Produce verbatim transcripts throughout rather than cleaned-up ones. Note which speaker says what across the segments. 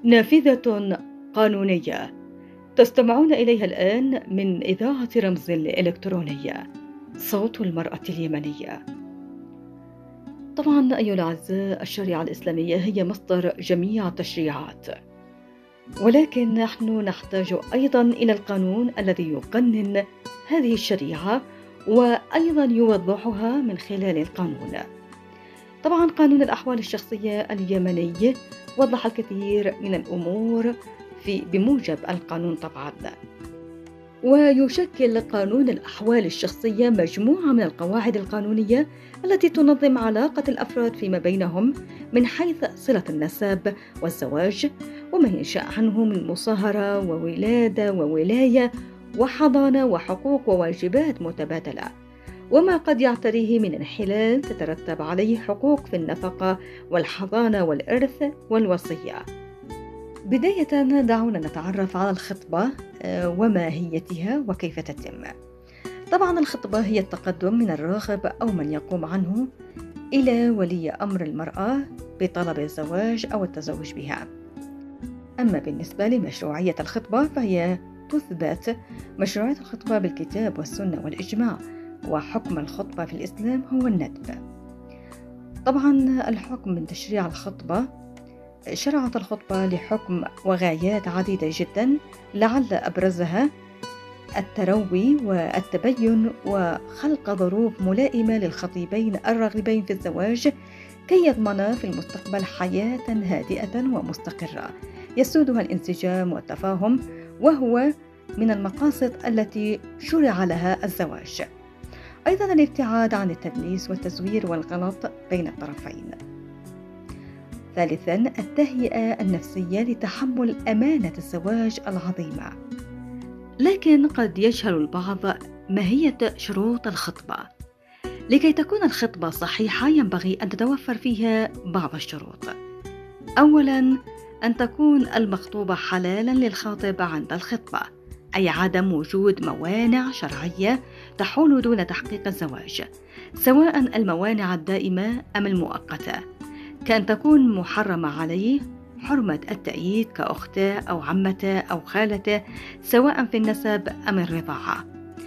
Speaker 1: نافذة قانونية تستمعون إليها الآن من إذاعة رمز الإلكترونية، صوت المرأة اليمنية. طبعا أيها الأعزاء، الشريعة الإسلامية هي مصدر جميع التشريعات، ولكن نحن نحتاج أيضا إلى القانون الذي يقنن هذه الشريعة وأيضا يوضحها من خلال القانون. طبعا قانون الأحوال الشخصية اليمني وضح الكثير من الأمور في بموجب القانون طبعا، ويشكل قانون الأحوال الشخصية مجموعة من القواعد القانونية التي تنظم علاقة الأفراد فيما بينهم من حيث صلة النسب والزواج وما ينشأ عنه من مصاهرة وولادة وولاية وحضانة وحقوق وواجبات متبادلة، وما قد يعتريه من انحلال تترتب عليه حقوق في النفقة والحضانة والإرث والوصية. بداية دعونا نتعرف على الخطبة وماهيتها وكيف تتم. طبعا الخطبة هي التقدم من الراغب أو من يقوم عنه إلى ولي أمر المرأة بطلب الزواج أو التزوج بها. أما بالنسبة لمشروعية الخطبة فهي تثبت مشروعية الخطبة بالكتاب والسنة والإجماع، وحكم الخطبة في الإسلام هو الندب. طبعا الحكم من تشريع الخطبة، شرعت الخطبة لحكم وغايات عديدة جدا، لعل أبرزها التروي والتبين وخلق ظروف ملائمة للخطيبين الراغبين في الزواج كي يضمنا في المستقبل حياة هادئة ومستقرة يسودها الانسجام والتفاهم، وهو من المقاصد التي شرع لها الزواج. أيضا الابتعاد عن التدليس والتزوير والغلط بين الطرفين. ثالثا التهيئة النفسية لتحمل أمانة الزواج العظيمة. لكن قد يجهل البعض ماهية شروط الخطبة. لكي تكون الخطبة صحيحة ينبغي أن تتوفر فيها بعض الشروط. أولا أن تكون المخطوبة حلالا للخاطب عند الخطبة، أي عدم وجود موانع شرعية تحول دون تحقيق الزواج، سواء الموانع الدائمة أم المؤقتة، كأن تكون محرمة عليه حرمة التأييد كأخته أو عمته أو خالته سواء في النسب أم الرضاعة،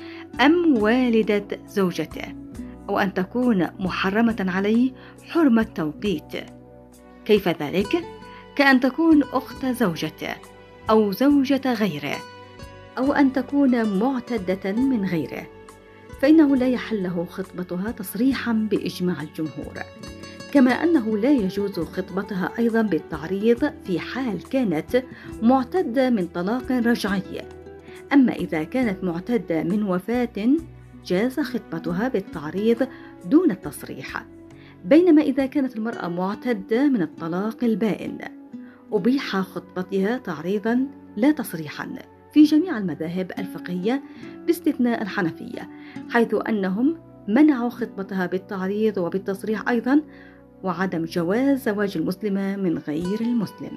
Speaker 1: أم والدة زوجته، أو أن تكون محرمة عليه حرمة توقيت. كيف ذلك؟ كأن تكون أخت زوجته أو زوجة غيره، أو أن تكون معتدة من غيره، فإنه لا يحل له خطبتها تصريحا بإجماع الجمهور، كما أنه لا يجوز خطبتها أيضا بالتعريض في حال كانت معتدة من طلاق رجعي. أما إذا كانت معتدة من وفاة جاز خطبتها بالتعريض دون التصريح، بينما إذا كانت المرأة معتدة من الطلاق البائن أبيح خطبتها تعريضا لا تصريحا في جميع المذاهب الفقهية باستثناء الحنفية، حيث أنهم منعوا خطبتها بالتعريض وبالتصريح أيضا، وعدم جواز زواج المسلمة من غير المسلم.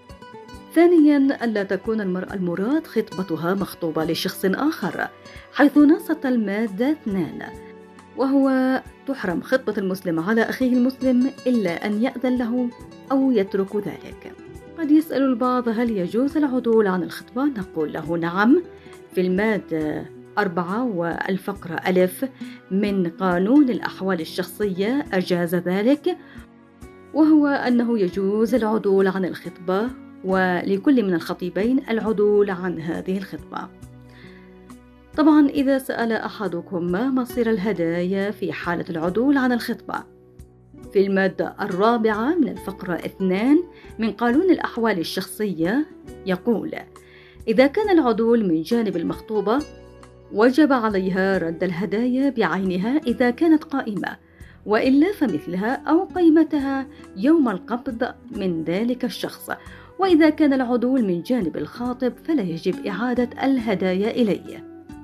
Speaker 1: ثانيا ألا تكون المرأة المراد خطبتها مخطوبة لشخص آخر، حيث نصت المادة اثنان، وهو تحرم خطبة المسلم على أخيه المسلم إلا أن يأذن له أو يترك ذلك. قد يسأل البعض هل يجوز العدول عن الخطبة؟ نقول له نعم، في المادة أربعة والفقرة ألف من قانون الأحوال الشخصية أجاز ذلك، وهو أنه يجوز العدول عن الخطبة، ولكل من الخطيبين العدول عن هذه الخطبة. طبعا إذا سأل أحدكم ما مصير الهدايا في حالة العدول عن الخطبة، في المادة الرابعة من الفقرة اثنان من قانون الأحوال الشخصية يقول: إذا كان العدول من جانب المخطوبة وجب عليها رد الهدايا بعينها إذا كانت قائمة، وإلا فمثلها أو قيمتها يوم القبض من ذلك الشخص، وإذا كان العدول من جانب الخاطب فلا يجب إعادة الهدايا إليه،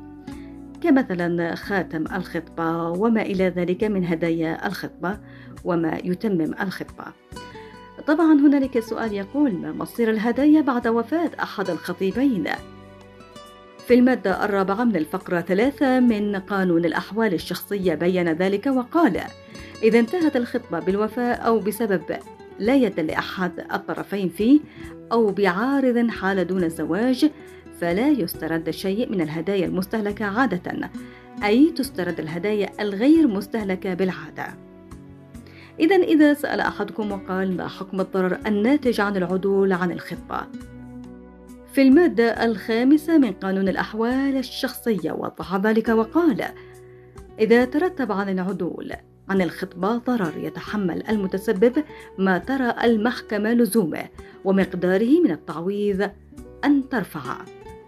Speaker 1: كمثلا خاتم الخطبة وما إلى ذلك من هدايا الخطبة وما يتمم الخطبة. طبعا هنالك سؤال يقول: ما مصير الهدايا بعد وفاة أحد الخطيبين؟ في المادة الرابعة من الفقرة ثلاثة من قانون الأحوال الشخصية بيّن ذلك وقال: إذا انتهت الخطبة بالوفاة أو بسبب لا يد لأحد الطرفين فيه أو بعارض حال دون الزواج، فلا يسترد شيء من الهدايا المستهلكة عادة، أي تسترد الهدايا الغير مستهلكة بالعادة. إذن إذا سأل أحدكم وقال: ما حكم الضرر الناتج عن العدول عن الخطبة؟ في المادة الخامسة من قانون الأحوال الشخصية وضح ذلك وقال: إذا ترتب عن العدول عن الخطبة ضرر يتحمل المتسبب ما ترى المحكمة لزومه ومقداره من التعويض أن ترفع.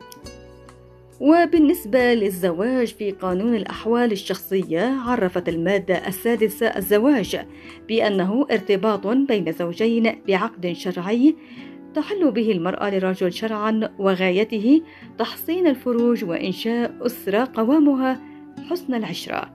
Speaker 1: وبالنسبة للزواج في قانون الأحوال الشخصية، عرفت المادة السادسة الزواج بأنه ارتباط بين زوجين بعقد شرعي تحل به المرأة للرجل شرعا، وغايته تحصين الفروج وإنشاء أسرة قوامها حسن العشرة.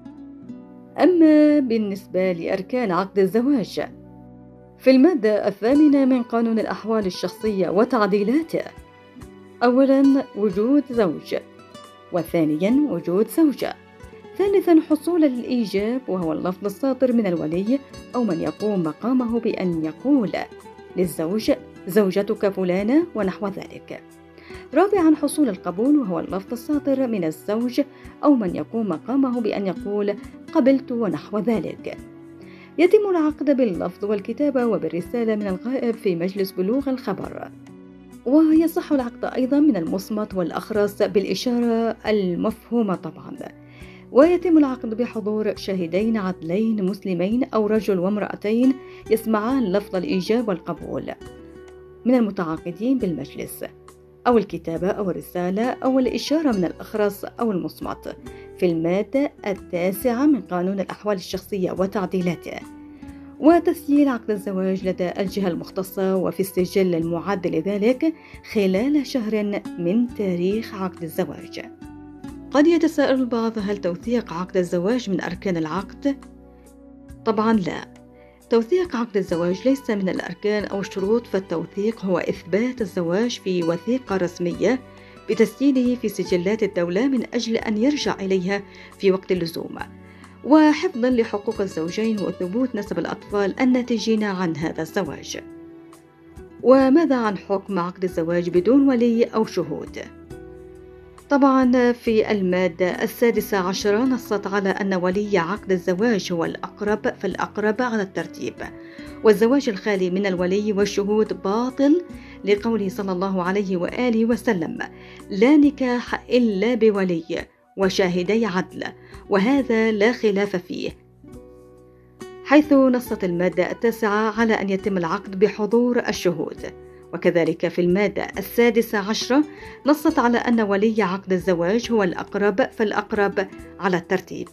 Speaker 1: أما بالنسبة لأركان عقد الزواج، في المادة الثامنة من قانون الأحوال الشخصية وتعديلاته: أولاً وجود زوج، وثانياً وجود زوجة، ثالثاً حصول الإيجاب وهو اللفظ الصادر من الولي أو من يقوم مقامه بأن يقول للزوج زوجتك فلانة ونحو ذلك، رابعاً حصول القبول وهو اللفظ الصادر من الزوج أو من يقوم مقامه بأن يقول قبلت ونحو ذلك. يتم العقد باللفظ والكتابة وبالرسالة من الغائب في مجلس بلوغ الخبر، ويصح العقد أيضا من المصمت والأخرس بالإشارة المفهومة طبعا. ويتم العقد بحضور شاهدين عدلين مسلمين أو رجل وامرأتين يسمعان لفظ الإيجاب والقبول من المتعاقدين بالمجلس، أو الكتابة أو الرسالة أو الإشارة من الأخرس أو المصمت في المادة التاسعة من قانون الأحوال الشخصية وتعديلاته. وتسجيل عقد الزواج لدى الجهة المختصة وفي السجل المعد لذلك خلال شهر من تاريخ عقد الزواج. قد يتساءل البعض: هل توثيق عقد الزواج من أركان العقد؟ طبعا لا، توثيق عقد الزواج ليس من الأركان أو الشروط، فالتوثيق هو إثبات الزواج في وثيقة رسمية بتسجيله في سجلات الدولة من أجل أن يرجع إليها في وقت اللزوم، وحفظاً لحقوق الزوجين وثبوت نسب الأطفال الناتجين عن هذا الزواج. وماذا عن حكم عقد الزواج بدون ولي أو شهود؟ طبعاً في المادة السادسة عشرة نصت على أن ولي عقد الزواج هو الأقرب فالأقرب على الترتيب، والزواج الخالي من الولي والشهود باطل، لقوله صلى الله عليه وآله وسلم: لا نكاح إلا بولي وشاهدي عدل، وهذا لا خلاف فيه، حيث نصت المادة التاسعة على أن يتم العقد بحضور الشهود. وكذلك في المادة السادسة عشرة نصت على أن ولي عقد الزواج هو الأقرب فالأقرب على الترتيب.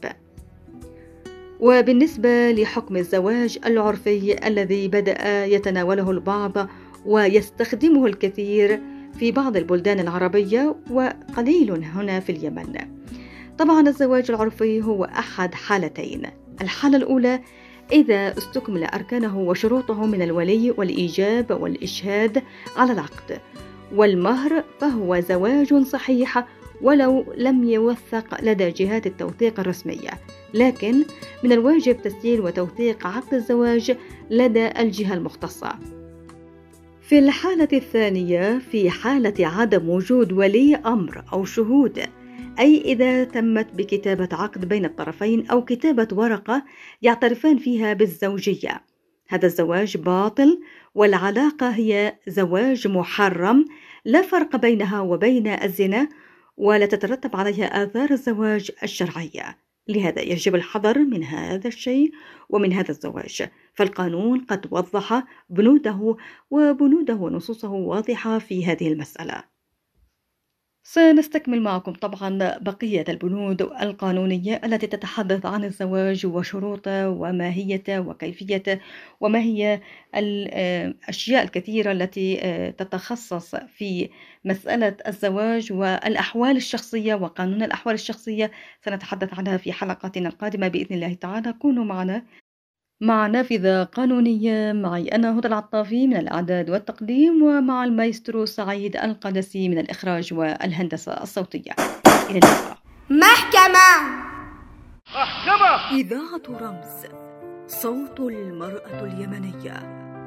Speaker 1: وبالنسبة لحكم الزواج العرفي الذي بدأ يتناوله البعض ويستخدمه الكثير في بعض البلدان العربية وقليل هنا في اليمن، طبعا الزواج العرفي هو أحد حالتين: الحالة الأولى إذا استكمل أركانه وشروطه من الولي والإيجاب والإشهاد على العقد والمهر، فهو زواج صحيح ولو لم يوثق لدى جهات التوثيق الرسمية، لكن من الواجب تسجيل وتوثيق عقد الزواج لدى الجهة المختصة. في الحالة الثانية، في حالة عدم وجود ولي أمر أو شهود، أي إذا تمت بكتابة عقد بين الطرفين أو كتابة ورقة يعترفان فيها بالزوجية، هذا الزواج باطل، والعلاقة هي زواج محرم، لا فرق بينها وبين الزنا، ولا تترتب عليها آثار الزواج الشرعية. لهذا يجب الحذر من هذا الشيء ومن هذا الزواج، فالقانون قد وضح بنوده وبنوده ونصوصه واضحة في هذه المسألة. سنستكمل معكم طبعا بقية البنود القانونية التي تتحدث عن الزواج وشروطه وماهيته وكيفيته، وما هي الأشياء الكثيرة التي تتخصص في مسألة الزواج والأحوال الشخصية وقانون الأحوال الشخصية. سنتحدث عنها في حلقاتنا القادمة بإذن الله تعالى. كونوا معنا مع نافذة قانونية، معي أنا هدى العطافي من الإعداد والتقديم، ومع المايسترو سعيد القدسي من الإخراج والهندسة الصوتية. إلى اللقاء.
Speaker 2: محكمة
Speaker 1: محكمة إذاعة رمز، صوت المرأة اليمنية.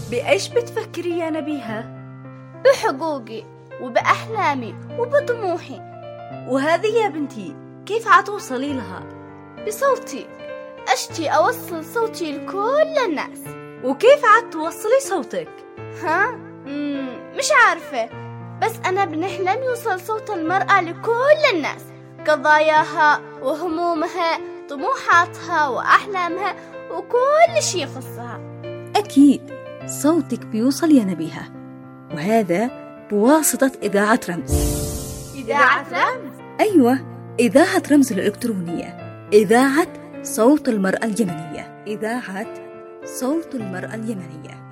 Speaker 1: بإيش بتفكري يا نبيهة؟
Speaker 2: بحقوقي وبأحلامي وبطموحي.
Speaker 1: وهذه يا بنتي كيف عتوصلي لها؟
Speaker 2: بصوتي، أشتي أوصل صوتي لكل الناس.
Speaker 1: وكيف عتوصلي صوتك؟
Speaker 2: ها؟ مم مش عارفة، بس أنا بنحلم يوصل صوت المرأة لكل الناس، قضاياها وهمومها، طموحاتها وأحلامها وكل شي يخصها.
Speaker 1: أكيد صوتك بيوصل يا نبيهة، وهذا بواسطة إذاعة رمز.
Speaker 2: إذاعة رمز؟
Speaker 1: أيوة، إذاعة رمز الإلكترونية، إذاعة صوت المرأة اليمنية، إذاعة صوت المرأة اليمنية.